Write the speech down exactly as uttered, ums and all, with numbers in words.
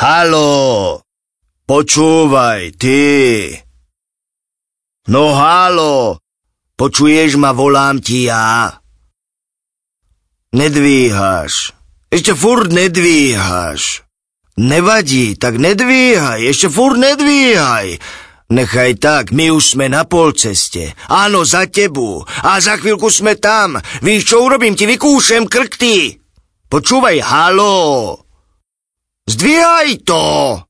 Haló, počúvaj, ty. No haló, počuješ ma, volám ti ja. Nedvíhaš, ešte furt nedvíhaš. Nevadí, tak nedvíhaj, ešte furt nedvíhaj. Nechaj tak, my už sme na polceste. Áno, za tebu. A za chvíľku sme tam. Víš, čo urobím? Ti vykúšem krk, ty. Počúvaj, haló. Zdvíhaj to!